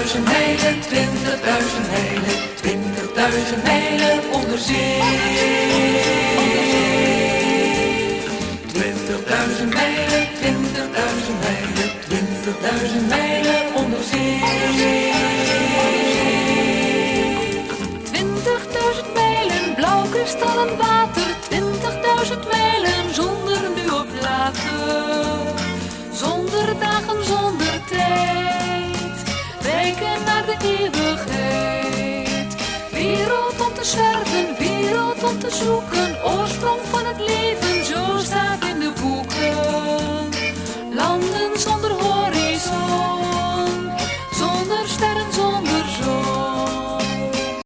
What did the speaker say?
mijlen, 20.000 mijlen, 20.000 mijlen onder zee. 20.000 mijlen, 20.000 mijlen, 20.000 mijlen onder zee. 20.000 mijlen, blauw kristallen water, 20.000 mijlen zonder nu of later. Zonder dagen, zonder tijd, wijken naar de eeuwigheid. Wereld om te zwerven, wereld om te zoeken, oorsprong van het leven.